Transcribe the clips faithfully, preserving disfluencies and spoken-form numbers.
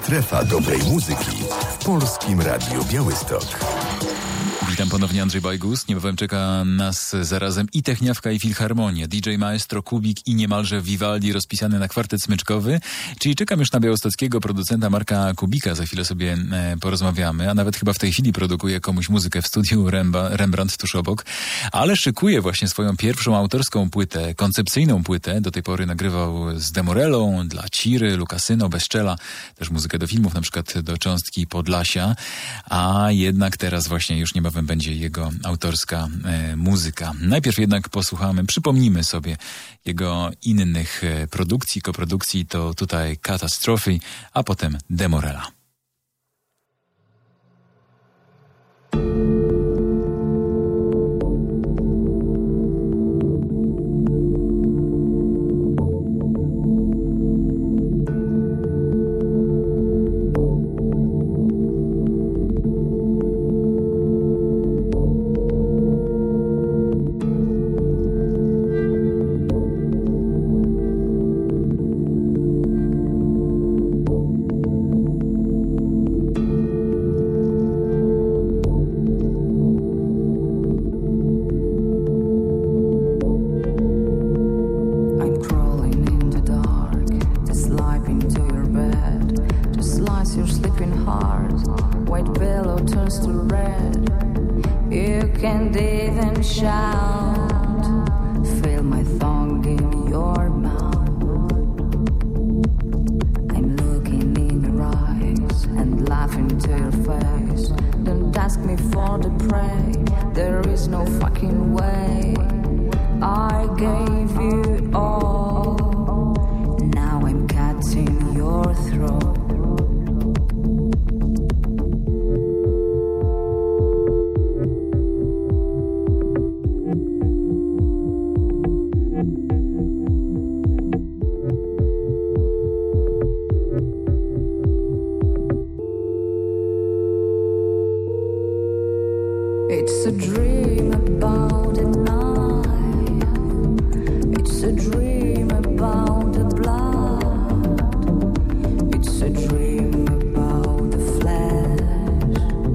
Strefa dobrej muzyki w Polskim Radiu Białystok. Witam ponownie, Andrzej Bajgus. Niebawem czeka nas zarazem i Techniawka, i Filharmonia. D J Maestro, Kubik i niemalże Vivaldi rozpisany na kwartet smyczkowy. Czyli czekam już na białostockiego producenta Marka Kubika. Za chwilę sobie e, porozmawiamy, a nawet chyba w tej chwili produkuje komuś muzykę w studiu Remba, Rembrandt tuż obok. Ale szykuje właśnie swoją pierwszą autorską płytę, koncepcyjną płytę. Do tej pory nagrywał z Demorellą, dla Ciry, Lukasyno, Bezczela, też muzykę do filmów, na przykład do Cząstki Podlasia. A jednak teraz właśnie już niebawem będzie jego autorska e, muzyka. Najpierw jednak posłuchamy, przypomnijmy sobie jego innych e, produkcji, koprodukcji. To tutaj Katastrofy, a potem Demorella. It's a dream about a night. It's a dream about the blood. It's a dream about the flesh.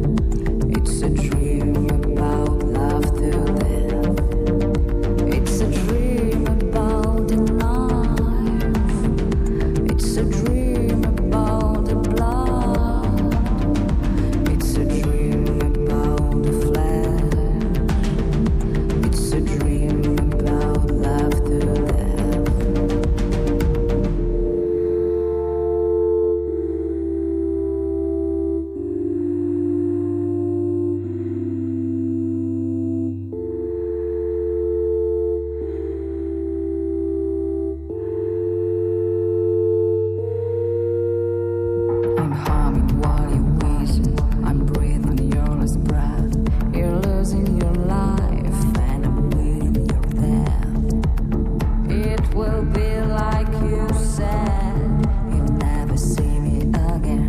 It's a dream about love to death. It's a dream about the knife. It's a dream about the blood. It's a dream about the flesh. It's a dream about love to death. I'm humming while you whistle. I'm breathing your last breath. You're losing your life and I'm waiting your death. It will be like you said. You'll never see me again.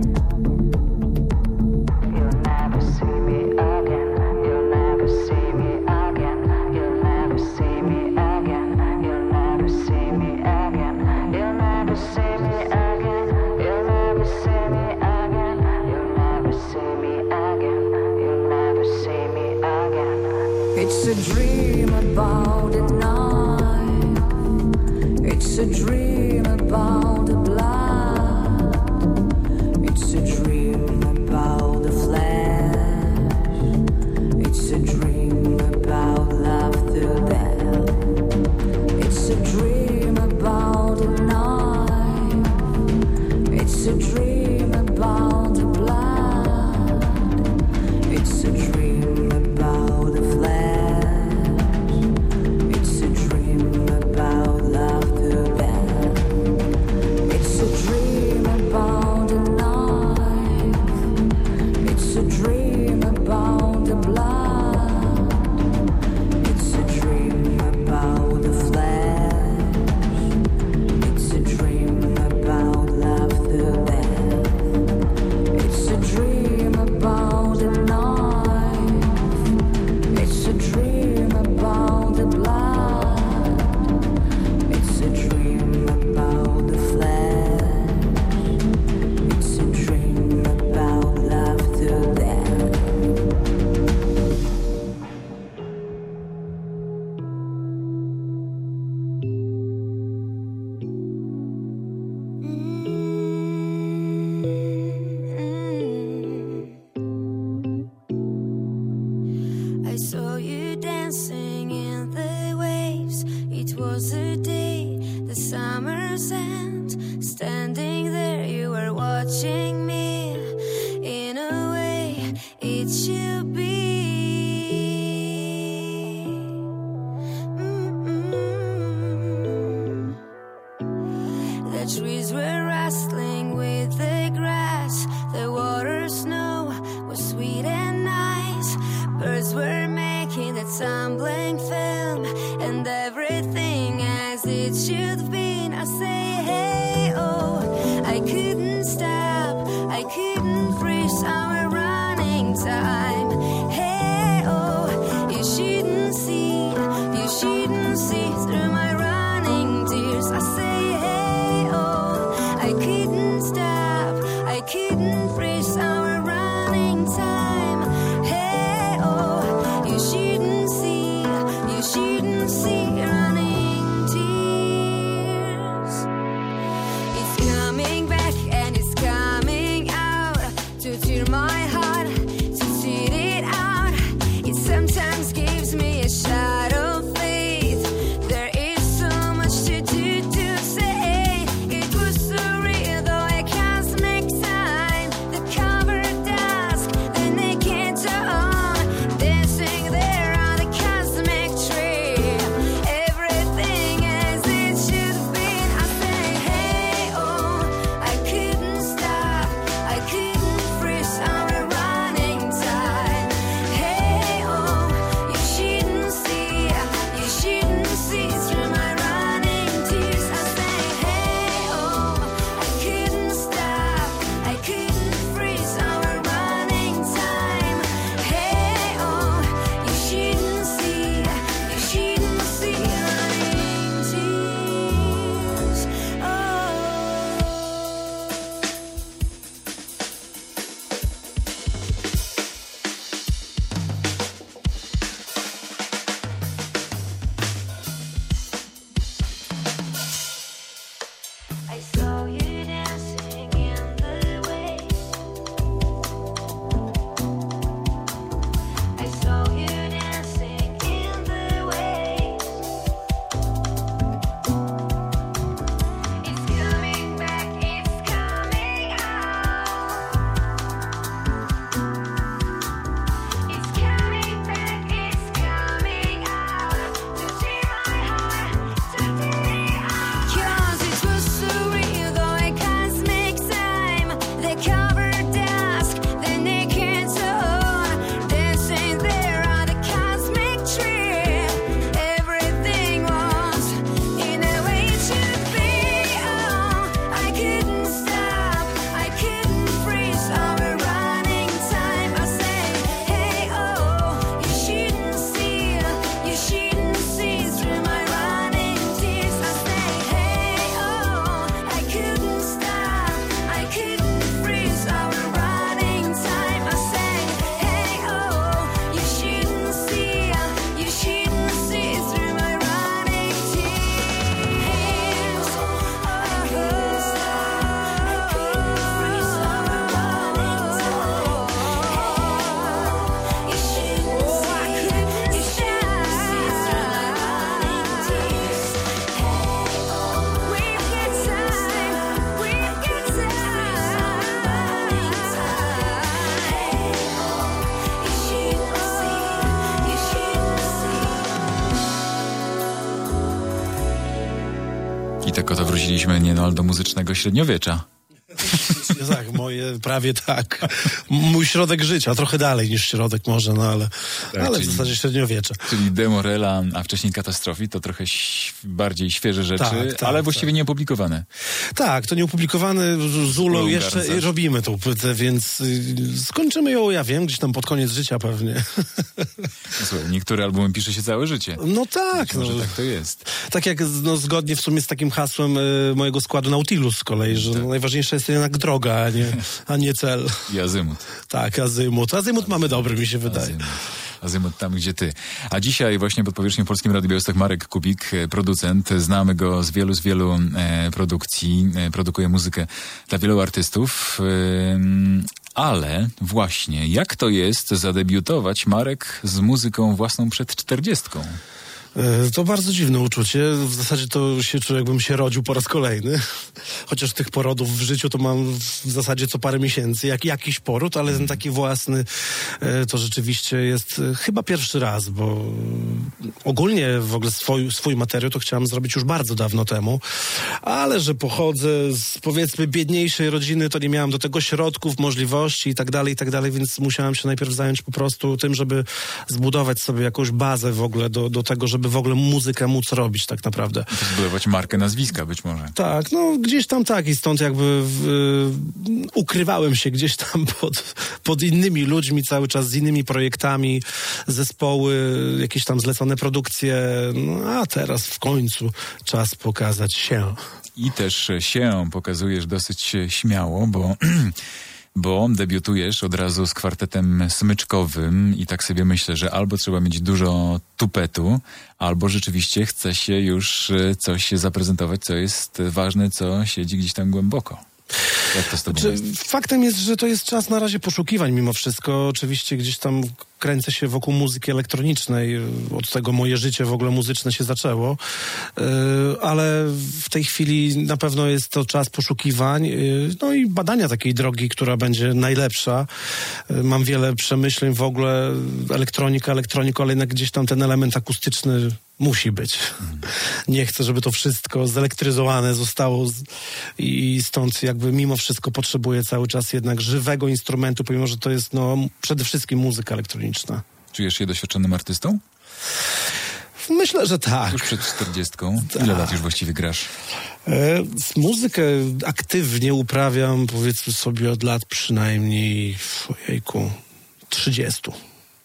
You'll never see me again. You'll never see me again. You'll never see me again. You'll never see me again. You'll never see me again. You'll never see me again. You'll never see me again. You'll never see me again. It's a dream about the night. It's a dream about the blood. It's a dream about the flesh. It's a dream about love to death. It's a dream about the night. It's a dream about the blood. It's a dream about the flesh. It's a dream about love to death. touching me in a way it should be. Mm-mm. The trees were rustling with the grass, the water, snow was sweet and nice. Birds were making a tumbling film, and everything as it should have been. I say, hey, oh, I couldn't stop, I couldn't freeze our running time. Hey, oh, you shouldn't see, you shouldn't see through my running tears. I say, hey, oh, I couldn't stop, I couldn't freeze our running time. Hey, oh, you shouldn't see, you shouldn't see running tears. It's coming back and it's coming out to tear my heart, to sit it out. It sometimes gives me a shot of faith. There is so much to do, to say. It was so real, though I can't make time. The covered dusk, then they can't on, dancing there on the cosmic tree. Everything as it should have been. I say, hey, oh, I couldn't stop, I couldn't freeze our running time. Hey, oh, you shouldn't see, you shouldn't see through my running tears. I say, hey, oh, I couldn't stop, I couldn't freeze our running time. Hey, oh, you shouldn't see, you shouldn't see running tears. Oh. I saw you dancing in the waves. I saw you dancing in the waves. It's coming back, it's coming out. It's coming back, it's coming out to tear my heart, to tear it out. 'Cause it was so real, though I can't make time. They covered dusk, then they can't on, dancing there on the cosmic tree. Everything was in a way it should be. Oh, I couldn't stop, I couldn't freeze our running time. I say, hey, oh, you shouldn't see, you shouldn't see through my running tears. I say, hey, oh, I couldn't stop, I couldn't freeze our running time. I say, hey, oh, you shouldn't see, you shouldn't see through my running tears. Oh, I couldn't stop, I couldn't freeze our running time. You shouldn't see, you shouldn't see through my running tears. Hey, oh, we've got time, we've got time. Hey, oh, you shouldn't see, you shouldn't see. I tak oto wróciliśmy niemal do muzycznego średniowiecza. Tak, moje prawie tak. Mój środek życia, trochę dalej niż środek może, no ale, Tak, ale czyli- w zasadzie średniowiecze. Czyli Demorella, a wcześniej Katastrofii, to trochę ś- bardziej świeże rzeczy, Tak, tak, ale właściwie nie opublikowane. Tak, to nieopublikowane z Ulą Ulą jeszcze Garncarz. robimy tą płytę, więc y, skończymy ją, ja wiem, gdzieś tam pod koniec życia pewnie. No słuchaj, niektóre albumy pisze się całe życie. No tak, no, Może tak to jest. tak jak no, zgodnie w sumie z takim hasłem y, mojego składu Nautilus z kolei, że no, najważniejsza jest jednak droga, a nie, a nie cel. I Azymut. Tak, azymut. Azymut mamy dobry, mi się wydaje. Azymut. Azymut tam, gdzie ty. A dzisiaj właśnie pod powierzchnią Polskim Radiu Białystok Marek Kubik, e, producent. Znamy go z wielu, z wielu e, produkcji. E, produkuje muzykę dla wielu artystów. E, ale właśnie, jak to jest zadebiutować, Marek, z muzyką własną przed czterdziestką? To bardzo dziwne uczucie. W zasadzie to się czuję, jakbym się rodził po raz kolejny. Chociaż tych porodów w życiu to mam w zasadzie co parę miesięcy. Jak jakiś poród, ale ten taki własny to rzeczywiście jest chyba pierwszy raz, bo ogólnie w ogóle swój, swój materiał to chciałem zrobić już bardzo dawno temu, ale że pochodzę z powiedzmy biedniejszej rodziny, to nie miałem do tego środków, możliwości i tak dalej, i tak dalej, więc musiałem się najpierw zająć po prostu tym, żeby zbudować sobie jakąś bazę w ogóle do, do tego, żeby w ogóle muzykę móc robić tak naprawdę. I zbudować markę nazwiska być może. Tak, no gdzieś tam tak i stąd jakby w, y, ukrywałem się gdzieś tam pod, pod innymi ludźmi cały czas, z innymi projektami, zespoły, jakieś tam zlecone produkcje, no a teraz w końcu czas pokazać się. I też się pokazujesz dosyć śmiało, bo... bo debiutujesz od razu z kwartetem smyczkowym i tak sobie myślę, że albo trzeba mieć dużo tupetu, albo rzeczywiście chce się już coś zaprezentować, co jest ważne, co siedzi gdzieś tam głęboko. Jak to z tobą znaczy, jest? Faktem jest, że to jest czas na razie poszukiwań mimo wszystko. Oczywiście gdzieś tam kręcę się wokół muzyki elektronicznej. Od tego moje życie w ogóle muzyczne się zaczęło. Yy, ale w tej chwili na pewno jest to czas poszukiwań, yy, no i badania takiej drogi, która będzie najlepsza. Yy, mam wiele przemyśleń w ogóle. Elektronika, elektronika, ale jednak gdzieś tam ten element akustyczny musi być. Hmm. Nie chcę, żeby to wszystko zelektryzowane zostało z... i stąd jakby mimo wszystko potrzebuję cały czas jednak żywego instrumentu, pomimo że to jest no przede wszystkim muzyka elektroniczna. Czujesz się doświadczonym artystą? Myślę, że tak. Już przed czterdziestką. Tak. Ile lat już właściwie grasz? E, muzykę aktywnie uprawiam, powiedzmy sobie, od lat przynajmniej, ojejku, trzydziestu.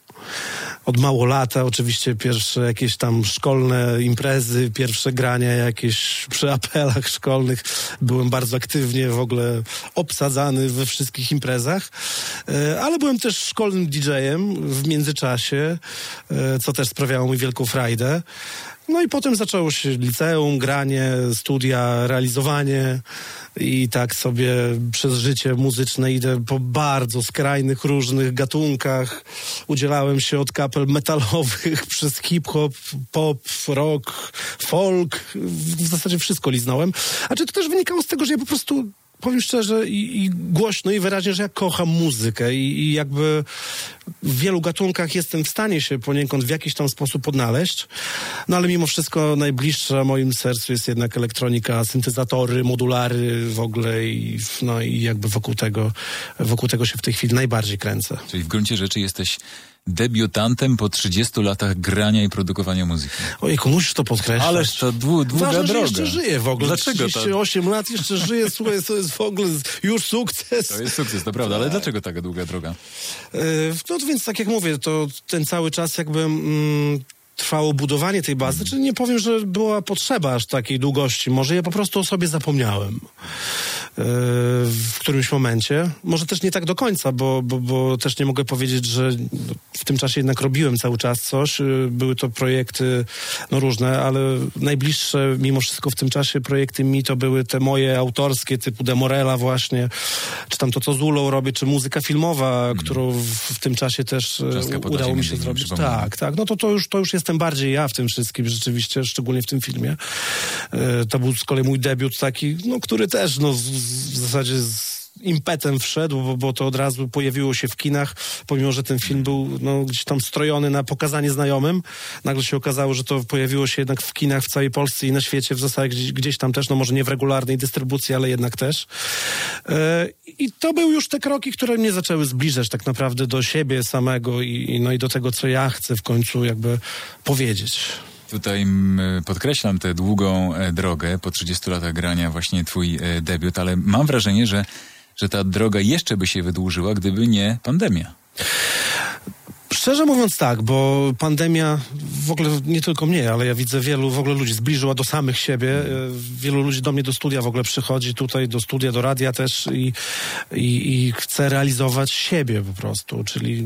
Od mało lata oczywiście pierwsze jakieś tam szkolne imprezy, pierwsze grania jakieś przy apelach szkolnych. Byłem bardzo aktywnie w ogóle obsadzany we wszystkich imprezach, ale byłem też szkolnym didżejem w międzyczasie, co też sprawiało mi wielką frajdę. No i potem zaczęło się liceum, granie, studia, realizowanie i tak sobie przez życie muzyczne idę po bardzo skrajnych różnych gatunkach. Udzielałem się od kapel metalowych przez hip-hop, pop, rock, folk. W zasadzie wszystko liznąłem. A czy to też wynikało z tego, że ja po prostu... Powiem szczerze i, i głośno i wyraźnie, że ja kocham muzykę i, i jakby w wielu gatunkach jestem w stanie się poniekąd w jakiś tam sposób odnaleźć, no ale mimo wszystko najbliższa moim sercu jest jednak elektronika, syntezatory, modulary w ogóle i, no i jakby wokół tego, wokół tego się w tej chwili najbardziej kręcę. Czyli w gruncie rzeczy jesteś debiutantem po trzydziestu latach grania i produkowania muzyki. Ojejku, musisz to podkreślać. Ależ to dłu, długa Ważne, droga. że jeszcze żyję w ogóle. Dlaczego trzydzieści osiem lat jeszcze żyję, słuchaj, to jest w ogóle już sukces. To jest sukces, to prawda, ale dlaczego taka długa droga? Yy, no więc tak jak mówię, to ten cały czas jakby... Mm, trwało budowanie tej bazy, czyli nie powiem, że była potrzeba aż takiej długości. Może ja po prostu o sobie zapomniałem yy, w którymś momencie. Może też nie tak do końca, bo, bo, bo też nie mogę powiedzieć, że w tym czasie jednak robiłem cały czas coś. Yy, były to projekty no różne, ale najbliższe mimo wszystko w tym czasie projekty mi to były te moje autorskie, typu Demorella właśnie, czy tam to, co z Ulą robię, czy muzyka filmowa, mm. którą w, w tym czasie też yy, udało mi się zrobić. Tak, tak. No to, to, już, to już jest Jestem bardziej ja w tym wszystkim, rzeczywiście, szczególnie w tym filmie. E, to był z kolei mój debiut taki, no, który też no, z, w zasadzie z impetem wszedł, bo, bo to od razu pojawiło się w kinach, pomimo że ten film był no, gdzieś tam strojony na pokazanie znajomym. Nagle się okazało, że to pojawiło się jednak w kinach w całej Polsce i na świecie, w zasadzie gdzieś, gdzieś tam też, no może nie w regularnej dystrybucji, ale jednak też. E, I to były już te kroki, które mnie zaczęły zbliżać tak naprawdę do siebie samego i, i, no, i do tego, co ja chcę w końcu jakby powiedzieć. Tutaj podkreślam tę długą e, drogę, po trzydziestu latach grania właśnie twój e, debiut, ale mam wrażenie, że że ta droga jeszcze by się wydłużyła, gdyby nie pandemia. Szczerze mówiąc tak, bo pandemia w ogóle nie tylko mnie, ale ja widzę wielu w ogóle ludzi zbliżyła do samych siebie. Wielu ludzi do mnie do studia w ogóle przychodzi, tutaj do studia, do radia też i, i, i chce realizować siebie po prostu, czyli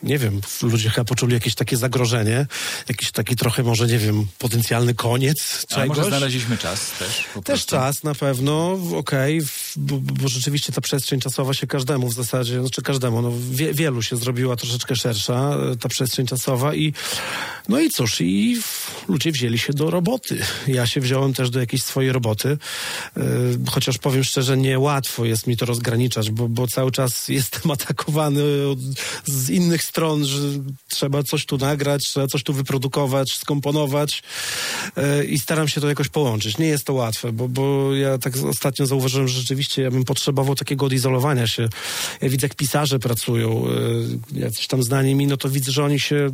nie wiem, ludzie chyba poczuli jakieś takie zagrożenie, jakiś taki trochę może, nie wiem, potencjalny koniec A czegoś. może znaleźliśmy czas też? Po Też prostu? czas na pewno, okej, okay, bo, bo rzeczywiście ta przestrzeń czasowa się każdemu w zasadzie, znaczy każdemu, no wie, wielu się zrobiła troszeczkę szersza, ta przestrzeń czasowa i no i cóż, i ludzie wzięli się do roboty. Ja się wziąłem też do jakiejś swojej roboty, yy, chociaż powiem szczerze, niełatwo jest mi to rozgraniczać, bo, bo cały czas jestem atakowany od, z innych stron, że trzeba coś tu nagrać, trzeba coś tu wyprodukować, skomponować yy, i staram się to jakoś połączyć. Nie jest to łatwe, bo, bo ja tak ostatnio zauważyłem, że rzeczywiście ja bym potrzebował takiego odizolowania się. Ja widzę, jak pisarze pracują, yy, jacyś tam znani mi, no to widzę, że oni się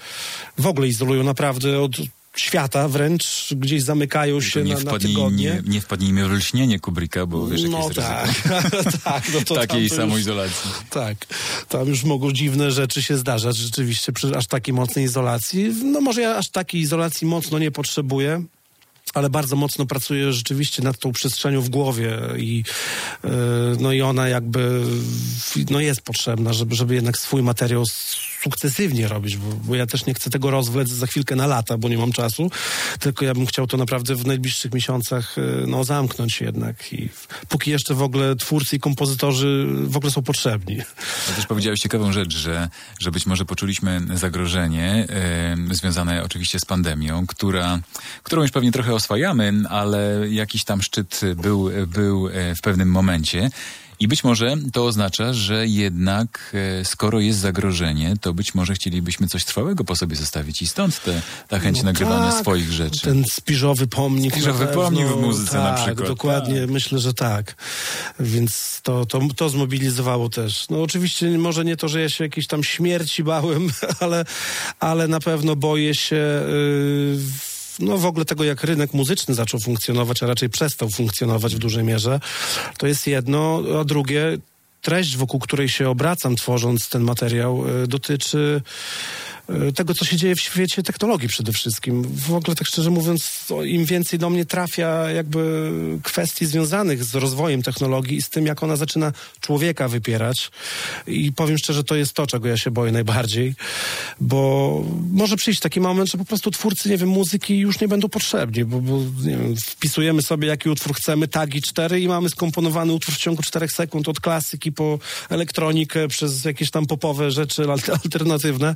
w ogóle izolują naprawdę od świata wręcz, gdzieś zamykają się nie na, na wpadnij, tygodnie. Nie, nie wpadnijmy w lśnienie Kubricka, bo wiesz, jakie No jest tak, tak. No to takiej tam to samoizolacji. Już, tak, tam już mogą dziwne rzeczy się zdarzać rzeczywiście przy aż takiej mocnej izolacji. No może ja aż takiej izolacji mocno nie potrzebuję, ale bardzo mocno pracuję rzeczywiście nad tą przestrzenią w głowie i yy, no i ona jakby no jest potrzebna, żeby, żeby jednak swój materiał sukcesywnie robić, bo, bo ja też nie chcę tego rozwlec za chwilkę na lata, bo nie mam czasu, tylko ja bym chciał to naprawdę w najbliższych miesiącach yy, no zamknąć jednak i póki jeszcze w ogóle twórcy i kompozytorzy w ogóle są potrzebni. A też powiedziałeś ciekawą rzecz, że, że być może poczuliśmy zagrożenie yy, związane oczywiście z pandemią, która, którą już pewnie trochę oswajamy, ale jakiś tam szczyt był, był w pewnym momencie. I być może to oznacza, że jednak e, skoro jest zagrożenie, to być może chcielibyśmy coś trwałego po sobie zostawić i stąd te, ta chęć no nagrywania tak, swoich rzeczy. Ten spiżowy pomnik. Spiżowy pomnik w muzyce tak, na przykład. Dokładnie, tak. myślę, że tak. Więc to, to, to zmobilizowało też. No oczywiście może nie to, że ja się jakiejś tam śmierci bałem, ale, ale na pewno boję się... Yy, no w ogóle tego, jak rynek muzyczny zaczął funkcjonować, a raczej przestał funkcjonować w dużej mierze, to jest jedno, a drugie, treść, wokół której się obracam, tworząc ten materiał, dotyczy tego, co się dzieje w świecie technologii przede wszystkim. W ogóle, tak szczerze mówiąc, im więcej do mnie trafia jakby kwestii związanych z rozwojem technologii i z tym, jak ona zaczyna człowieka wypierać. I powiem szczerze, to jest to, czego ja się boję najbardziej, bo może przyjść taki moment, że po prostu twórcy, nie wiem, muzyki już nie będą potrzebni, bo, bo nie wiem, wpisujemy sobie, jaki utwór chcemy, tagi cztery i mamy skomponowany utwór w ciągu czterech sekund, od klasyki po elektronikę, przez jakieś tam popowe rzeczy alternatywne.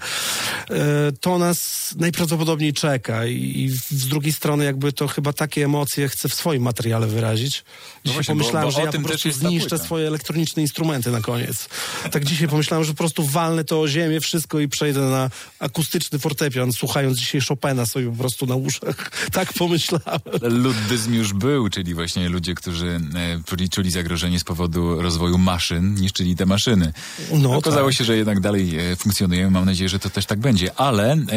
To nas najprawdopodobniej czeka i, i z drugiej strony jakby to chyba takie emocje chcę w swoim materiale wyrazić. Dzisiaj no właśnie, pomyślałem, bo, bo że ja po prostu zniszczę swoje elektroniczne instrumenty na koniec. Tak dzisiaj pomyślałem, że po prostu walnę to o ziemię, wszystko i przejdę na akustyczny fortepian, słuchając dzisiaj Chopina sobie po prostu na uszach. Tak pomyślałem. Luddyzm już był, czyli właśnie ludzie, którzy e, czuli, czuli zagrożenie z powodu rozwoju maszyn, niszczyli te maszyny. No, okazało tak. się, że jednak dalej e, funkcjonujemy. Mam nadzieję, że to też tak będzie. Ale e,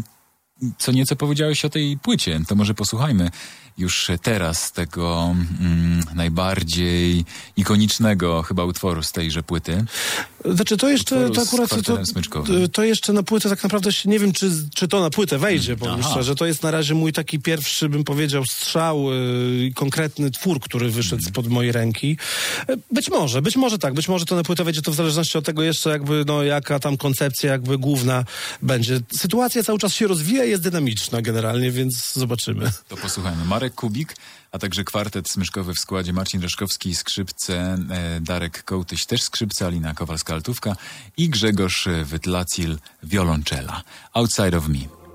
co nieco powiedziałeś o tej płycie, to może posłuchajmy już teraz tego mm, najbardziej ikonicznego chyba utworu z tejże płyty. Znaczy to jeszcze, to akurat to, to jeszcze na płytę tak naprawdę nie wiem, czy, czy to na płytę wejdzie, powiem Aha. szczerze. To jest na razie mój taki pierwszy, bym powiedział, strzał i yy, konkretny twór, który wyszedł hmm. spod mojej ręki. Być może, być może tak, być może to na płytę wejdzie, to w zależności od tego jeszcze jakby, no jaka tam koncepcja jakby główna będzie. Sytuacja cały czas się rozwija i jest dynamiczna generalnie, więc zobaczymy. To posłuchajmy. Marek Kubik, a także kwartet smyczkowy w składzie Marcin Reszkowski, skrzypce, e, Darek Kołtyś też skrzypce, Alina Kowalska-Altówka i Grzegorz Wytlacil, wiolonczela. Outside of Me.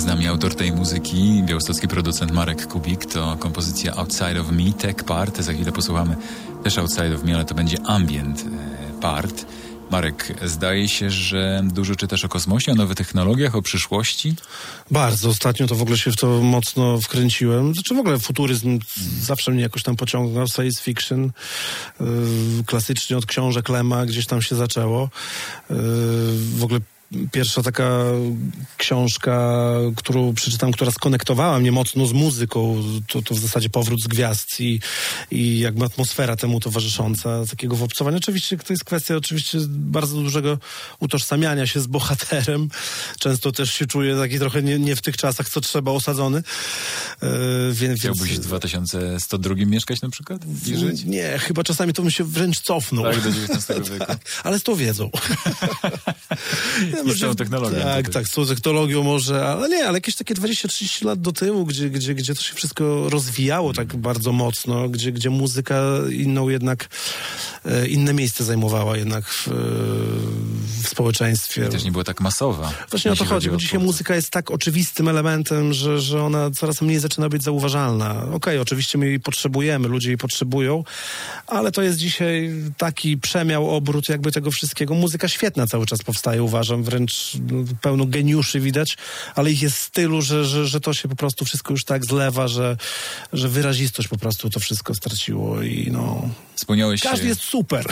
z nami autor tej muzyki, białostocki producent Marek Kubik. To kompozycja Outside of Me, Tech Part. Za chwilę posłuchamy też Outside of Me, ale to będzie ambient part. Marek, zdaje się, że dużo czytasz o kosmosie, o nowych technologiach, o przyszłości? Bardzo. Ostatnio to w ogóle się w to mocno wkręciłem. Znaczy w ogóle futuryzm hmm. zawsze mnie jakoś tam pociągnął. Science fiction. Yy, klasycznie od książek Lema gdzieś tam się zaczęło. Yy, w ogóle pierwsza taka książka, którą przeczytałem, która skonektowała mnie mocno z muzyką, to, to w zasadzie Powrót z Gwiazd i, i jakby atmosfera temu towarzysząca, takiego obcowania. Oczywiście to jest kwestia oczywiście bardzo dużego utożsamiania się z bohaterem. Często też się czuję taki trochę nie, nie w tych czasach, co trzeba, osadzony. Yy, więc, Chciałbyś w dwa tysiące sto drugim mieszkać na przykład? I żyć? Nie, chyba czasami to bym się wręcz cofnął. Tak, do dziewiętnastego wieku. Tak, ale z tą wiedzą. I z tą technologią. Tak, tutaj. tak, z tą technologią może, ale nie, ale jakieś takie dwadzieścia trzydzieści lat do tyłu, gdzie, gdzie, gdzie to się wszystko rozwijało tak bardzo mocno, gdzie, gdzie muzyka inną jednak, e, inne miejsce zajmowała jednak w, w społeczeństwie. I też nie była tak masowa. Właśnie o to chodzi, bo dzisiaj twórców. muzyka jest tak oczywistym elementem, że, że ona coraz mniej zaczyna być zauważalna. Okej, okay, oczywiście my jej potrzebujemy, ludzie jej potrzebują, ale to jest dzisiaj taki przemiał, obrót jakby tego wszystkiego. Muzyka świetna cały czas powstaje, uważam, wręcz pełno geniuszy widać, ale ich jest w stylu, że, że, że to się po prostu wszystko już tak zlewa, że, że wyrazistość po prostu to wszystko straciło i no... Wspomniałeś Każdy się... jest super.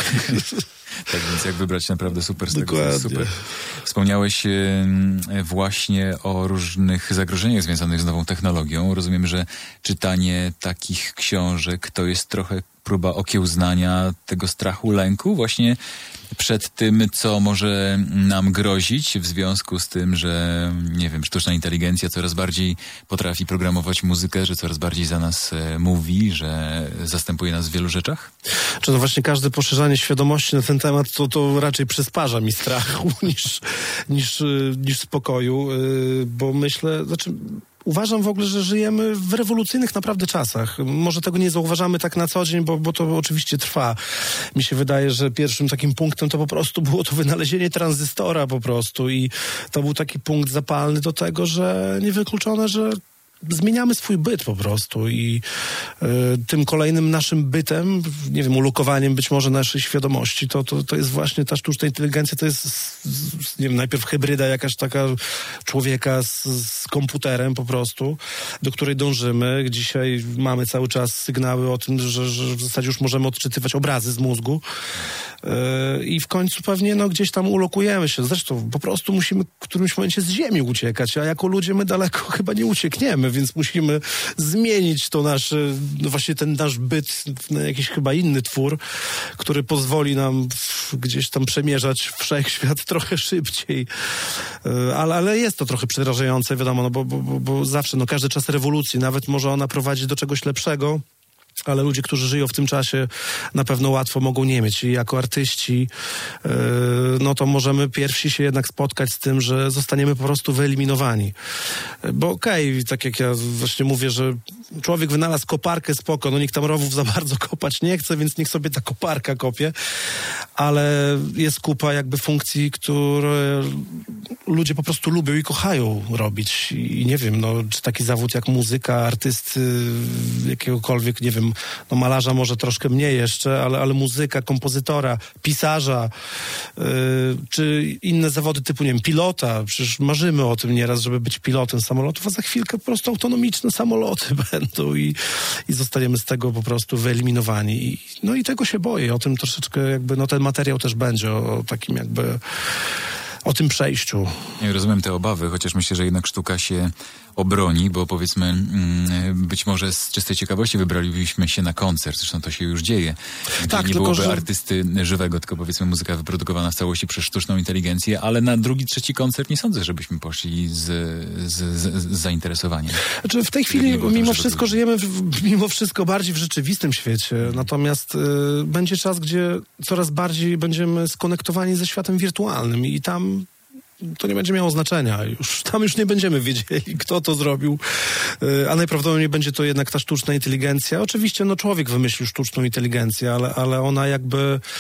Tak więc jak wybrać naprawdę super z tego, Dokładnie. to jest super. Wspomniałeś e, właśnie o różnych zagrożeniach związanych z nową technologią. Rozumiem, że czytanie takich książek to jest trochę próba okiełznania tego strachu, lęku właśnie przed tym, co może nam grozić w związku z tym, że, nie wiem, sztuczna inteligencja coraz bardziej potrafi programować muzykę, że coraz bardziej za nas e, mówi, że zastępuje nas w wielu rzeczach? Czy to właśnie każde poszerzanie świadomości na ten temat, to, to raczej przysparza mi strachu niż, niż, niż spokoju, bo myślę, znaczy... Uważam w ogóle, że żyjemy w rewolucyjnych naprawdę czasach. Może tego nie zauważamy tak na co dzień, bo, bo to oczywiście trwa. Mi się wydaje, że pierwszym takim punktem to po prostu było to wynalezienie tranzystora po prostu i to był taki punkt zapalny do tego, że niewykluczone, że zmieniamy swój byt po prostu i y, tym kolejnym naszym bytem, nie wiem, ulokowaniem być może naszej świadomości, to, to, to jest właśnie ta sztuczna inteligencja, to jest, z, nie wiem, najpierw hybryda jakaś taka człowieka z, z komputerem po prostu, do której dążymy. Dzisiaj mamy cały czas sygnały o tym, że, że w zasadzie już możemy odczytywać obrazy z mózgu y, i w końcu pewnie no, gdzieś tam ulokujemy się. Zresztą po prostu musimy w którymś momencie z ziemi uciekać, a jako ludzie my daleko chyba nie uciekniemy, więc musimy zmienić to nasze, no właśnie ten nasz byt na jakiś chyba inny twór, który pozwoli nam w, gdzieś tam przemierzać wszechświat trochę szybciej. Ale, ale jest to trochę przerażające, wiadomo, no bo, bo, bo, bo zawsze, no każdy czas rewolucji, nawet może ona prowadzić do czegoś lepszego, ale ludzie, którzy żyją w tym czasie, na pewno łatwo mogą nie mieć. I jako artyści, yy, no to możemy pierwsi się jednak spotkać z tym, że zostaniemy po prostu wyeliminowani. Bo okej, okay, tak jak ja właśnie mówię, że człowiek wynalazł koparkę, spoko, no nikt tam rowów za bardzo kopać nie chce, więc niech sobie ta koparka kopie, ale jest kupa jakby funkcji, które ludzie po prostu lubią i kochają robić. I nie wiem, no, czy taki zawód jak muzyka, artysty, jakiegokolwiek, nie wiem, no malarza może troszkę mniej jeszcze, ale, ale muzyka, kompozytora, pisarza, yy, czy inne zawody typu, nie wiem, pilota. Przecież marzymy o tym nieraz, żeby być pilotem samolotów, a za chwilkę po prostu autonomiczne samoloty będą i, i zostaniemy z tego po prostu wyeliminowani. I, no i tego się boję. O tym troszeczkę jakby, no ten materiał też będzie o, o takim jakby o tym przejściu. Ja rozumiem te obawy, chociaż myślę, że jednak sztuka się obroni, bo powiedzmy mm, być może z czystej ciekawości wybralibyśmy się na koncert, zresztą to się już dzieje, gdzie tak, nie tylko, byłoby że... artysty żywego, tylko powiedzmy muzyka wyprodukowana w całości przez sztuczną inteligencję, ale na drugi, trzeci koncert nie sądzę, żebyśmy poszli z, z, z, z zainteresowaniem. Znaczy w tej chwili mimo wszystko żyjemy w, mimo wszystko bardziej w rzeczywistym świecie, hmm. natomiast y, będzie czas, gdzie coraz bardziej będziemy skonektowani ze światem wirtualnym i tam to nie będzie miało znaczenia. Już, tam już nie będziemy wiedzieli, kto to zrobił, a najprawdopodobniej będzie to jednak ta sztuczna inteligencja. Oczywiście no człowiek wymyślił sztuczną inteligencję, ale, ale ona jakby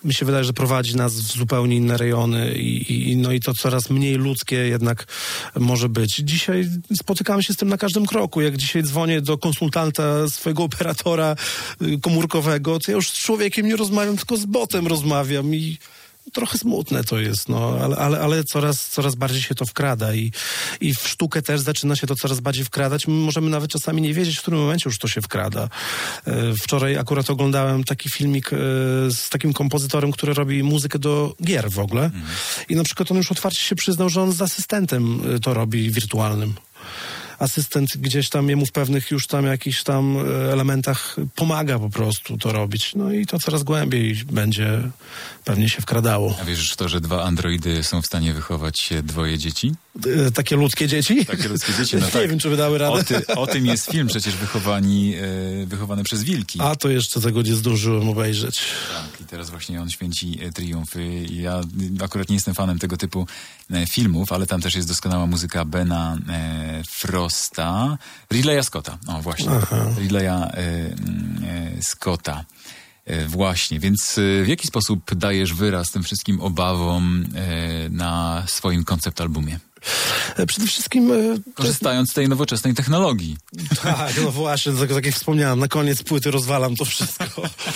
mi się wydaje, że prowadzi nas w zupełnie inne rejony i, i, no i to coraz mniej ludzkie jednak może być. Dzisiaj spotykamy się z tym na każdym kroku. Jak dzisiaj dzwonię do konsultanta swojego operatora komórkowego, to ja już z człowiekiem nie rozmawiam, tylko z botem rozmawiam i trochę smutne to jest, no, ale, ale, ale coraz, coraz bardziej się to wkrada i, i w sztukę też zaczyna się to coraz bardziej wkradać. My możemy nawet czasami nie wiedzieć, w którym momencie już to się wkrada. Wczoraj akurat oglądałem taki filmik z takim kompozytorem, który robi muzykę do gier w ogóle mm. i na przykład on już otwarcie się przyznał, że on z asystentem to robi wirtualnym. Asystent gdzieś tam jemu w pewnych już tam jakichś tam elementach pomaga po prostu to robić. No i to coraz głębiej będzie pewnie się wkradało. A wierzysz w to, że dwa androidy są w stanie wychować dwoje dzieci? E, takie ludzkie dzieci? Takie ludzkie dzieci, no tak. Nie wiem, czy wydały radę. O, ty, o tym jest film przecież wychowani, e, wychowane przez wilki. A to jeszcze tego nie zdążyłem obejrzeć. Tak, i teraz właśnie on święci e, triumfy. Ja akurat nie jestem fanem tego typu e, filmów, ale tam też jest doskonała muzyka Bena e, Frosta. Ridleya Scotta, o właśnie. Aha. Ridleya e, e, Scotta. E, właśnie, więc e, w jaki sposób dajesz wyraz tym wszystkim obawom e, na swoim koncept albumie? Przede wszystkim... Korzystając z tej nowoczesnej technologii. Tak, no właśnie, tak, tak jak wspomniałem, na koniec płyty rozwalam to wszystko.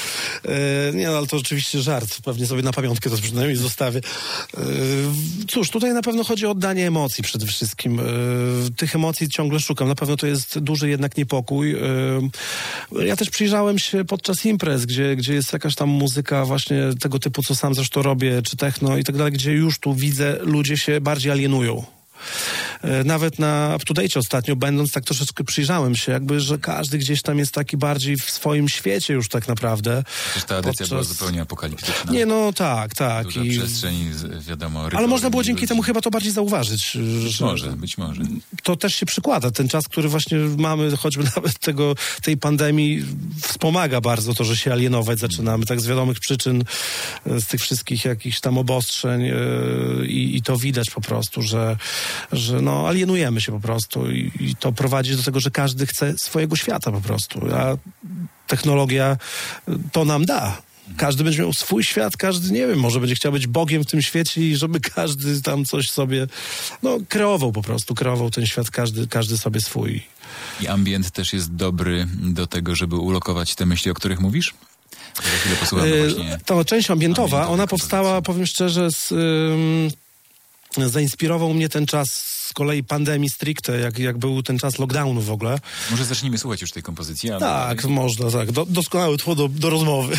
E, nie, no, ale to oczywiście żart. Pewnie sobie na pamiątkę to przynajmniej zostawię. E, cóż, tutaj na pewno chodzi o oddanie emocji przede wszystkim. E, tych emocji ciągle szukam. Na pewno to jest duży jednak niepokój. E, ja też przyjrzałem się podczas imprez, gdzie, gdzie jest jakaś tam muzyka właśnie tego typu, co sam zresztą robię, czy techno i tak dalej, gdzie już tu widzę, ludzie się bardziej alienują. Nawet na Up to Date ostatnio, będąc tak troszeczkę przyjrzałem się, jakby, że każdy gdzieś tam jest taki bardziej w swoim świecie już tak naprawdę. Przecież ta edycja podczas... była zupełnie apokaliptyczna. Nie, no tak, tak. Duża I... przestrzeń, wiadomo. Ale można było dzięki ludzi. temu chyba to bardziej zauważyć. Być że... może, być może. To też się przykłada. Ten czas, który właśnie mamy, choćby nawet tego, tej pandemii, wspomaga bardzo to, że się alienować zaczynamy, tak z wiadomych przyczyn, z tych wszystkich jakichś tam obostrzeń yy, i, i to widać po prostu, że że no alienujemy się po prostu i, i to prowadzi do tego, że każdy chce swojego świata po prostu, a technologia to nam da. Każdy będzie miał swój świat, każdy, nie wiem, może będzie chciał być Bogiem w tym świecie i żeby każdy tam coś sobie, no kreował po prostu, kreował ten świat, każdy, każdy sobie swój. I ambient też jest dobry do tego, żeby ulokować te myśli, o których mówisz? Za chwilę posłuchamy właśnie. To część ambientowa, ona powstała, powiem szczerze, z... Ym, zainspirował mnie ten czas z kolei pandemii stricte, jak, jak był ten czas lockdownu w ogóle. Może zacznijmy słuchać już tej kompozycji? Ale... Tak, można, tak. Do, doskonałe tło do, do rozmowy.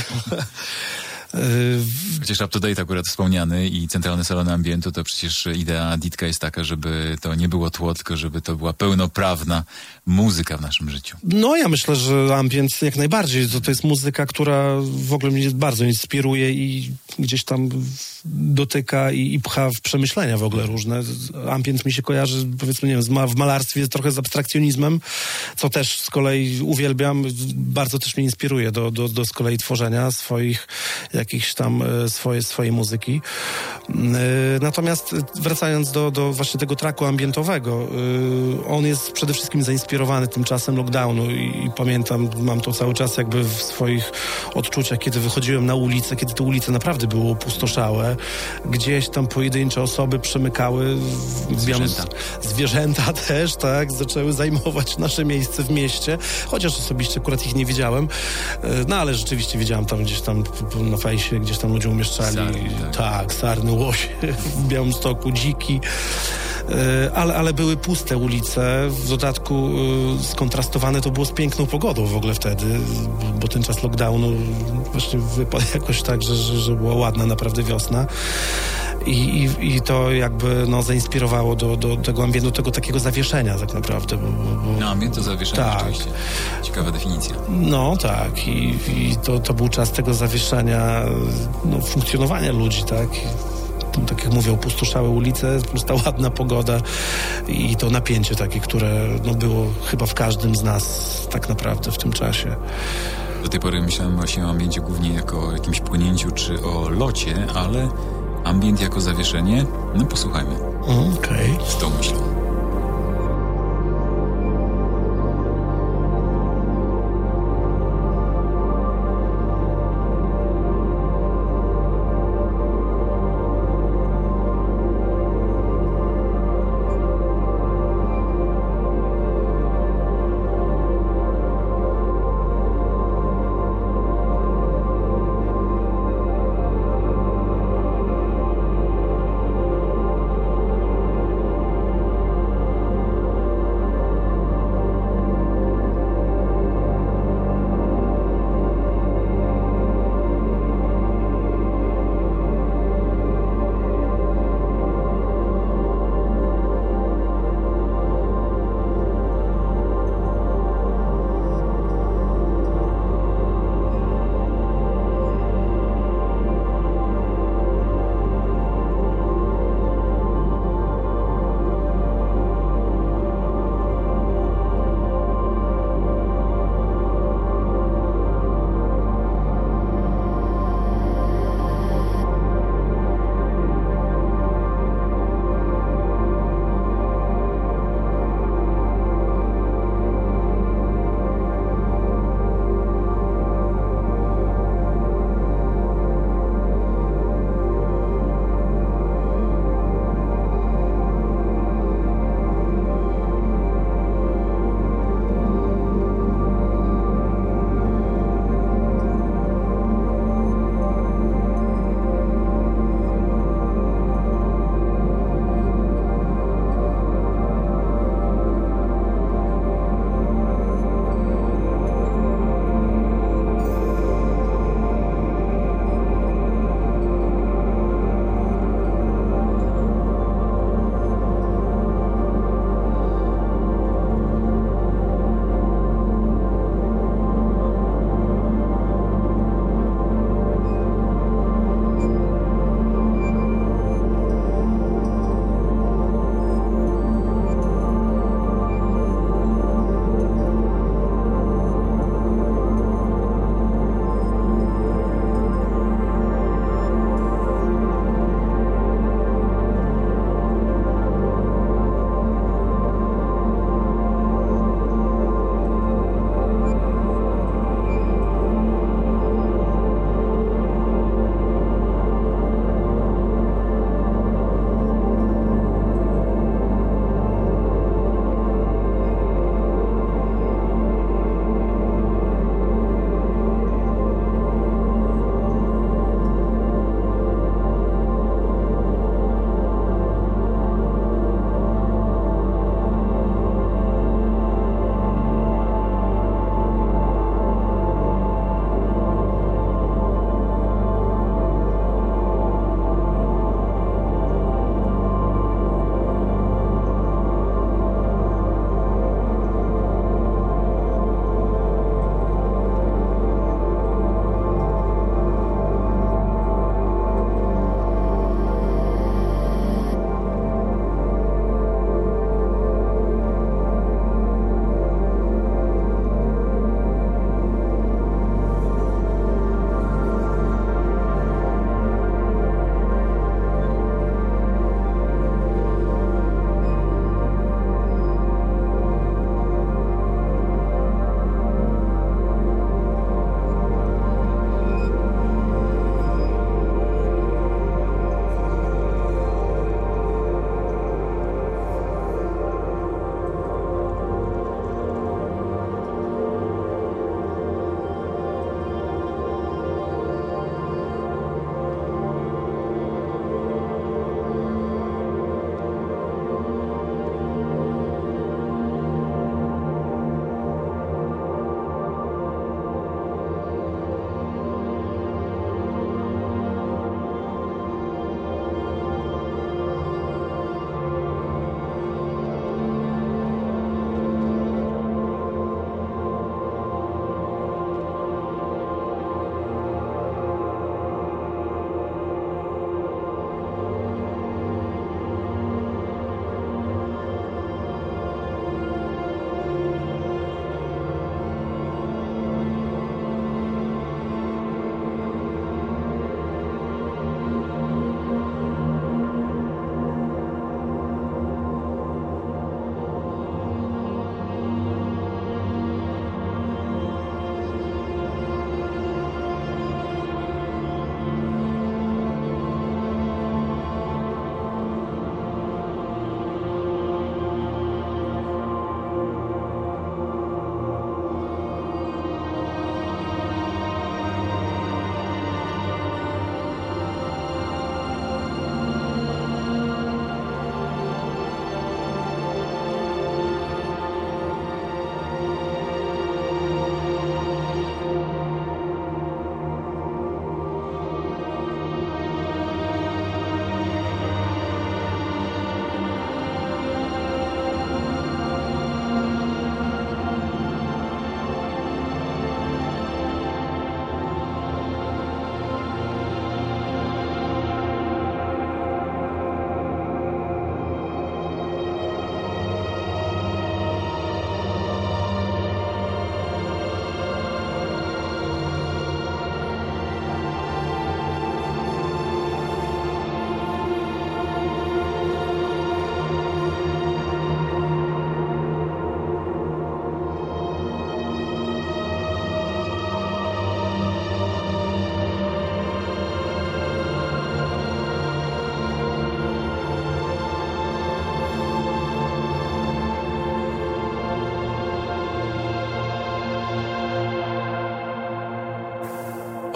Chociaż Up to Date akurat wspomniany i Centralny Salon Ambientu, to przecież idea Ditka jest taka, żeby to nie było tło, tylko żeby to była pełnoprawna muzyka w naszym życiu. No ja myślę, że ambient jak najbardziej. To, to jest muzyka, która w ogóle mnie bardzo inspiruje i gdzieś tam dotyka i, i pcha w przemyślenia w ogóle różne. Ambient mi się kojarzy, powiedzmy, nie wiem, z ma- w malarstwie trochę z abstrakcjonizmem, co też z kolei uwielbiam. Bardzo też mnie inspiruje do, do, do z kolei tworzenia swoich jakichś tam swoje, swojej muzyki. Natomiast wracając do, do właśnie tego tracku ambientowego, on jest przede wszystkim zainspirowany tym czasem lockdownu i, i pamiętam, mam to cały czas jakby w swoich odczuciach, kiedy wychodziłem na ulicę, kiedy te ulice naprawdę były opustoszałe, gdzieś tam pojedyncze osoby przemykały, zwierzęta, zwierzęta też, tak, zaczęły zajmować nasze miejsce w mieście, chociaż osobiście akurat ich nie widziałem, no ale rzeczywiście widziałem tam gdzieś tam na fejsie, gdzieś tam ludzie umieszczali. Sarny, tak. tak, sarny, łosie w Białymstoku, dziki. Ale, ale były puste ulice, w dodatku skontrastowane to było z piękną pogodą w ogóle wtedy, bo ten czas lockdownu właśnie wypadł jakoś tak, że, że, że była ładna naprawdę wiosna. I, i, i to jakby no, zainspirowało do, do tego ambientu, tego takiego zawieszenia tak naprawdę. Bo, bo, no ambient to zawieszenie, tak. Oczywiście. Ciekawa definicja. No tak i, i to, to był czas tego zawieszenia, no, funkcjonowania ludzi, tak. Tam, tak jak mówię, opustoszałe ulice, plus ta ładna pogoda i to napięcie takie, które no, było chyba w każdym z nas tak naprawdę w tym czasie. Do tej pory myślałem właśnie o ambiencie głównie jako o jakimś płynięciu czy o locie, ale ambient jako zawieszenie, no posłuchajmy. Okej. Okay. Z tą myślą.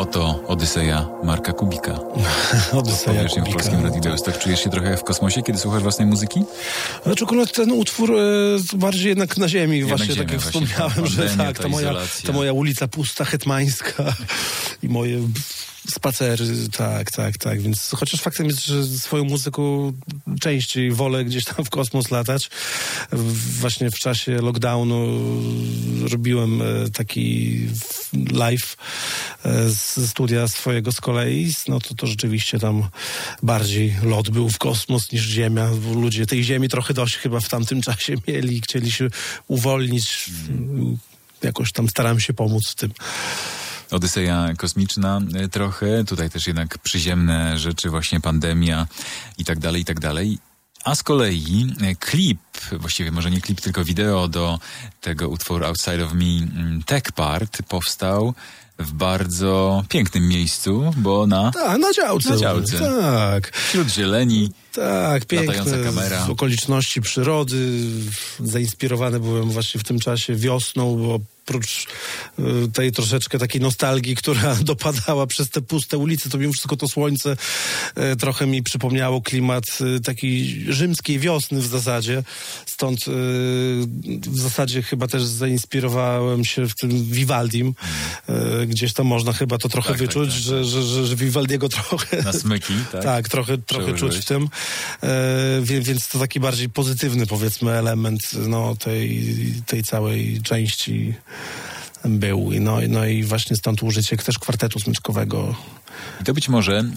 Oto Odyseja Marka Kubika. Odyseja Powiesz ją w Kubika. Polskim Radiu Białystok. Tak czujesz się trochę jak w kosmosie, kiedy słuchasz własnej muzyki? Znaczy akurat ten utwór e, bardziej jednak na ziemi, Jednak właśnie ziemia, tak jak właśnie, wspomniałem, ta że pandemia, tak, ta ta moja, izolacja. ta moja ulica pusta, hetmańska i moje spacery, tak, tak, tak, więc chociaż faktem jest, że swoją muzyką częściej wolę gdzieś tam w kosmos latać. Właśnie w czasie lockdownu robiłem e, taki live e, z studia swojego z kolei, no to to rzeczywiście tam bardziej lot był w kosmos niż Ziemia, bo ludzie tej Ziemi trochę dość chyba w tamtym czasie mieli i chcieli się uwolnić. Jakoś tam starałem się pomóc w tym. Odyseja kosmiczna y, trochę, tutaj też jednak przyziemne rzeczy, właśnie pandemia i tak dalej, i tak dalej. A z kolei y, klip, właściwie może nie klip, tylko wideo do tego utworu Outside of Me, y, Tech Part, powstał w bardzo pięknym miejscu, bo na, Tak, na działce. Na działce. Tak. wśród zieleni. Tak, piękne Latająca kamera. okoliczności przyrody. Zainspirowany byłem właśnie w tym czasie wiosną, bo oprócz y, tej troszeczkę takiej nostalgii, która dopadała przez te puste ulice, to mimo wszystko to słońce y, trochę mi przypomniało klimat y, takiej rzymskiej wiosny w zasadzie. Stąd y, w zasadzie chyba też zainspirowałem się w tym Vivaldim. Y, gdzieś tam można chyba to trochę Tak, tak, wyczuć, tak. Że, że, że, że Vivaldiego trochę... Na smyki, tak? Tak, trochę, trochę czuć Przełożyłeś. w tym. E, wie, więc to taki bardziej pozytywny, powiedzmy, element no, tej, tej całej części był. I No, no i właśnie stąd użycie też kwartetu smyczkowego. I to być może e,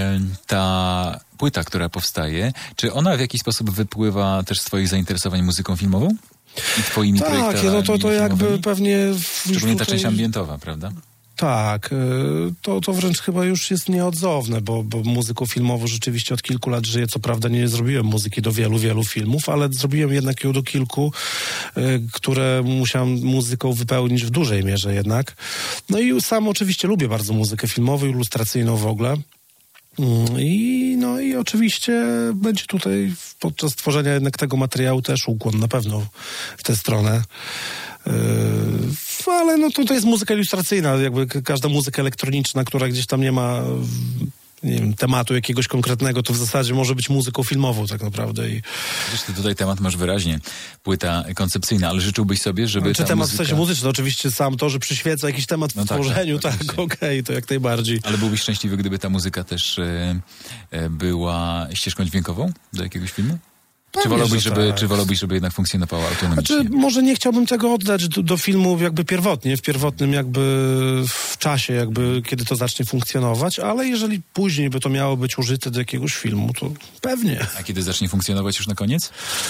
ta płyta, która powstaje, czy ona w jakiś sposób wypływa też z twoich zainteresowań muzyką filmową? I twoimi Tak, projektami no to, to jakby filmowymi? pewnie... w- Szczególnie ta tutaj- część ambientowa, prawda? Tak, y, to, to wręcz chyba już jest nieodzowne, bo, bo muzyką filmową rzeczywiście od kilku lat żyję. Co prawda nie zrobiłem muzyki do wielu, wielu filmów, ale zrobiłem jednak ją do kilku, y, które musiałem muzyką wypełnić w dużej mierze jednak. No i sam oczywiście lubię bardzo muzykę filmową, ilustracyjną w ogóle. Mm, I, no i oczywiście będzie tutaj podczas tworzenia jednak tego materiału też ukłon na pewno w tę stronę. Yy, ale no to, to jest muzyka ilustracyjna, jakby ka- każda muzyka elektroniczna, która gdzieś tam nie ma nie wiem, tematu jakiegoś konkretnego, to w zasadzie może być muzyką filmową tak naprawdę. I, Wiesz, ty tutaj temat masz wyraźnie. Płyta koncepcyjna, ale życzyłbyś sobie, żeby czy ta temat muzyka... w sensie muzyczny, oczywiście sam to, że przyświeca jakiś temat w No tak, tworzeniu, tak, tak, oczywiście. okej, to jak najbardziej. Ale byłbyś szczęśliwy, gdyby ta muzyka też e, e, była ścieżką dźwiękową do jakiegoś filmu? Czy Pewnie, wolałbyś, że żeby, tak. czy wolałbyś, żeby jednak funkcjonowała autonomicznie? Znaczy, może nie chciałbym tego oddać do, do filmu jakby pierwotnie, w pierwotnym jakby w czasie, jakby kiedy to zacznie funkcjonować, ale jeżeli później by to miało być użyte do jakiegoś filmu, to pewnie. A kiedy zacznie funkcjonować już na koniec?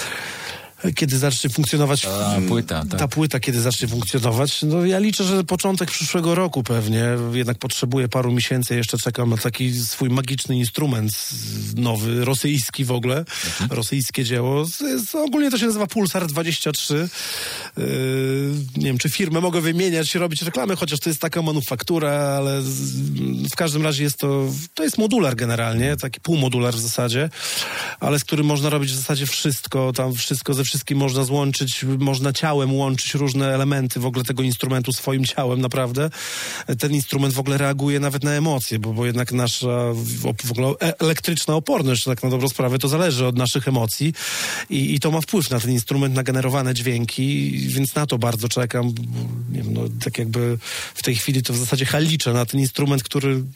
Kiedy zacznie funkcjonować Ta mm, płyta, tak. ta płyta, kiedy zacznie funkcjonować, no ja liczę, że początek przyszłego roku pewnie, jednak potrzebuję paru miesięcy, jeszcze czekam na taki swój magiczny instrument z- nowy, rosyjski w ogóle, rosyjskie dzieło, z, z, ogólnie to się nazywa Pulsar dwadzieścia trzy, yy, nie wiem, czy firmę mogę wymieniać, robić reklamy, chociaż to jest taka manufaktura, ale z, w każdym razie jest to, to jest modular generalnie, taki półmodular w zasadzie, ale z którym można robić w zasadzie wszystko, tam wszystko ze wszystkim można złączyć, można ciałem łączyć różne elementy w ogóle tego instrumentu swoim ciałem, naprawdę. Ten instrument w ogóle reaguje nawet na emocje, bo, bo jednak nasza w, w ogóle e- elektryczna oporność, tak na dobrą sprawę, to zależy od naszych emocji i, i to ma wpływ na ten instrument, na generowane dźwięki, więc na to bardzo czekam. Bo, nie wiem, no, tak jakby w tej chwili to w zasadzie liczę na ten instrument, który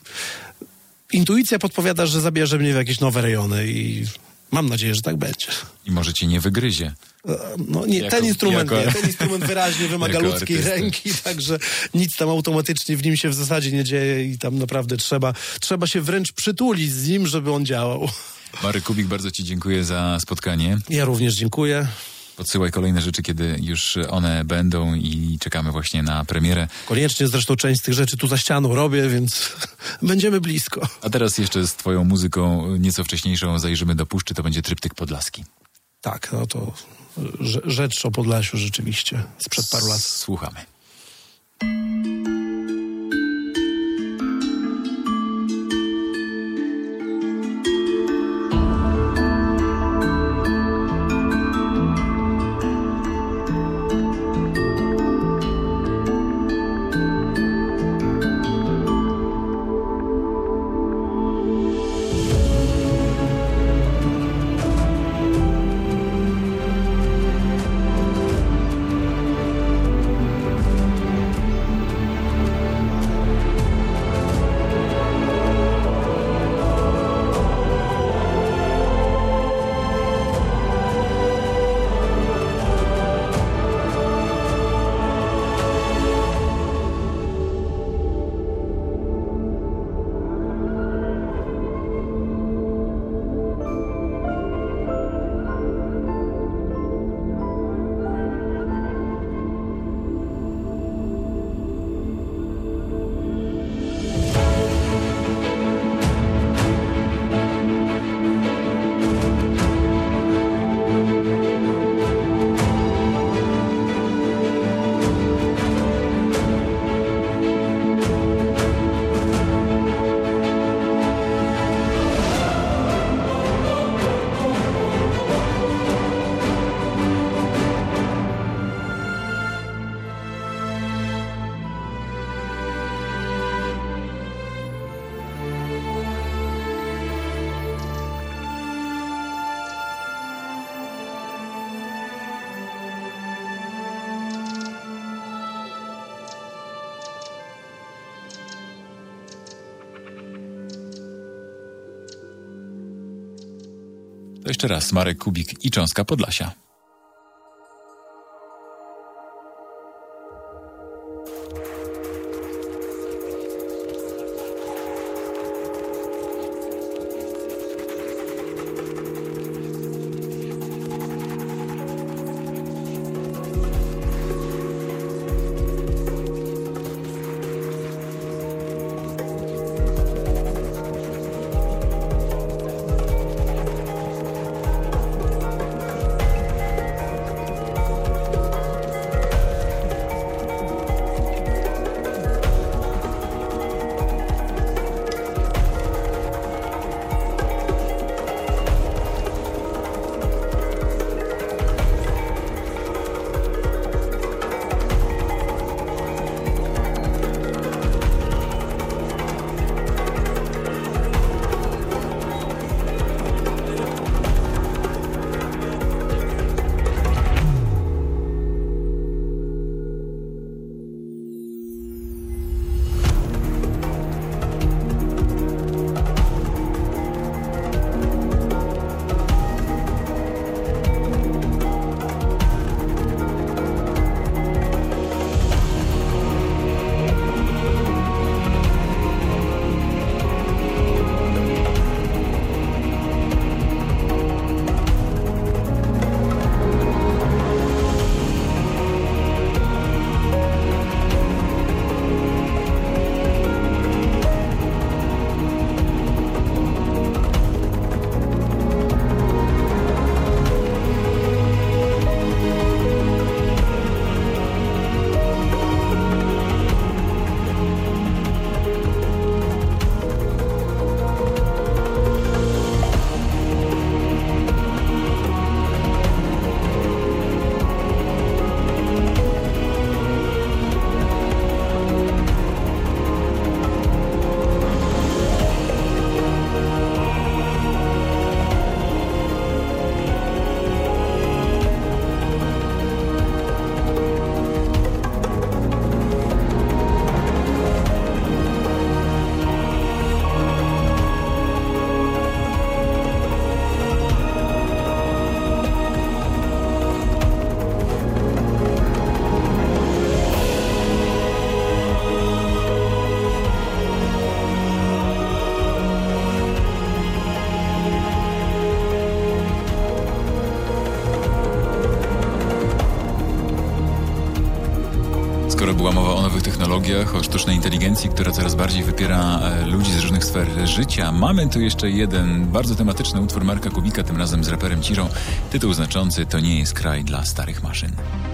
intuicja podpowiada, że zabierze mnie w jakieś nowe rejony i mam nadzieję, że tak będzie. I może cię nie wygryzie. No nie, Jako- ten instrument jako- nie, ten instrument wyraźnie wymaga jako ludzkiej artysty. ręki, także nic tam automatycznie w nim się w zasadzie nie dzieje i tam naprawdę trzeba, trzeba się wręcz przytulić z nim, żeby on działał. Marek Kubik, bardzo ci dziękuję za spotkanie. Ja również dziękuję. Podsyłaj kolejne rzeczy, kiedy już one będą i czekamy właśnie na premierę. Koniecznie zresztą część z tych rzeczy tu za ścianą robię, więc będziemy blisko. A teraz jeszcze z twoją muzyką nieco wcześniejszą zajrzymy do puszczy, to będzie Tryptyk Podlaski. Tak, no to rze- rzecz o Podlasiu rzeczywiście sprzed paru lat. Słuchamy. To jeszcze raz Marek Kubik i Cząstka Podlasia. Skoro była mowa o nowych technologiach, o sztucznej inteligencji, która coraz bardziej wypiera ludzi z różnych sfer życia, mamy tu jeszcze jeden bardzo tematyczny utwór Marka Kubika, tym razem z raperem Cirą. Tytuł znaczący: To nie jest kraj dla starych maszyn.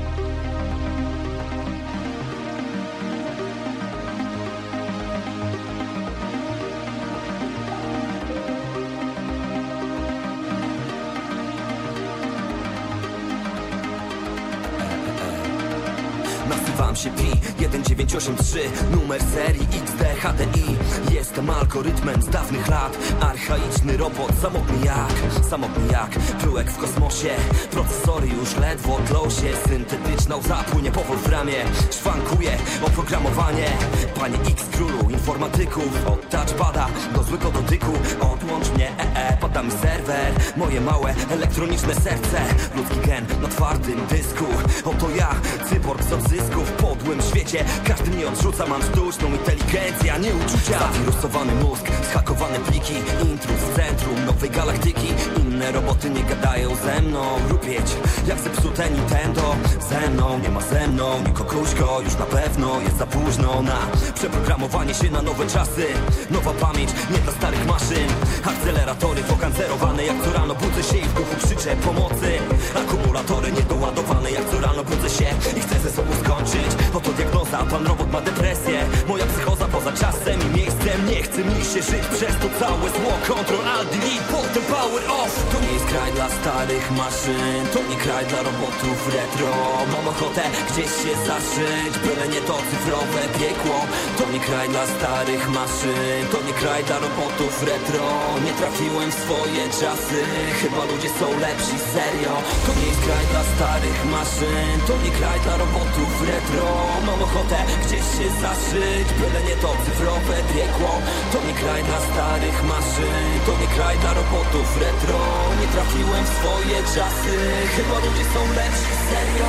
Nazywam się Pi jeden dziewięć osiem trzy, numer serii X D H D I. Jestem algorytmem z dawnych lat, archaiczny robot, samotny jak, samotny jak pyłek w kosmosie. Procesory już ledwo tlą się, syntetyczna łza płynie po wolframie. Szwankuje oprogramowanie, panie X królu informatyków. Od touchpada do złego dotyku, odłącz mnie, ee, e, podam mi serwer. Moje małe elektroniczne serce, ludzki gen na twardym dysku. Oto ja, cyborg z odzysków w podłym świecie. Każdy mnie odrzuca, mam sztuczną inteligencję, a nie uczucia. Zawirusowany mózg, zhakowane pliki, intruz w centrum nowej galaktyki. Inne roboty nie gadają ze mną, rupieć jak zepsute Nintendo. Ze mną, nie ma ze mną nikogośko, już na pewno jest za późno na przeprogramowanie się na nowe czasy. Nowa pamięć, nie dla starych maszyn. Akceleratory pokancerowane, jak co rano budzę się i w duchu krzyczę pomocy. Akumulatory niedoładowane, jak co rano budzę się i chcę ze sobą skończyć. Oto diagnoza, pan robot ma depresję. Moja psychoza poza czasem i miejscem. Nie chce mi się żyć przez to całe zło. Control Alt Delete, potem Power Off. To nie jest kraj dla starych maszyn, to nie kraj dla robotów retro. Mam ochotę gdzieś się zaszyć, byle nie to cyfrowe piekło. To nie kraj dla starych maszyn, to nie kraj dla robotów retro. Nie trafiłem w swoje czasy, chyba ludzie są lepsi, serio. To nie jest kraj dla starych maszyn, to nie kraj dla robotów retro. Mam ochotę gdzieś się zaszyć, byle nie to cyfrowe piekło. To nie kraj dla starych maszyn, to nie kraj dla robotów retro. Nie trafiłem w swoje czasy, chyba ludzie są lepsi, serio.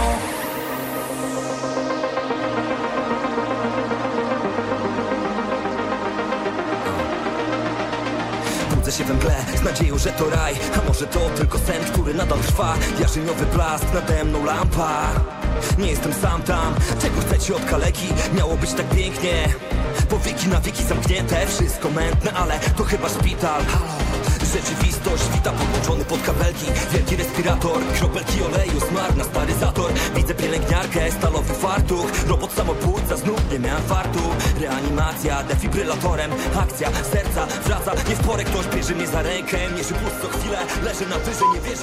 Budzę się we mgle z nadzieją, że to raj, a może to tylko sen, który nadal trwa. Jarzyniowy blask, nade mną lampa. Nie jestem sam tam, czego chcecie od kaleki? Miało być tak pięknie, powieki na wieki zamknięte. Wszystko mętne, ale to chyba szpital. Halo. Rzeczywistość wita podłączony pod kabelki. Wielki respirator, kropelki oleju, smar na stary zator. Widzę pielęgniarkę, stalowy fartuch. Robot samobójca, znów nie miałem fartu. Reanimacja, defibrylatorem. Akcja serca wraca, nie w porę ktoś bierze mnie za rękę. Mierzy puls co chwilę, leżę na wyże, nie wierzę.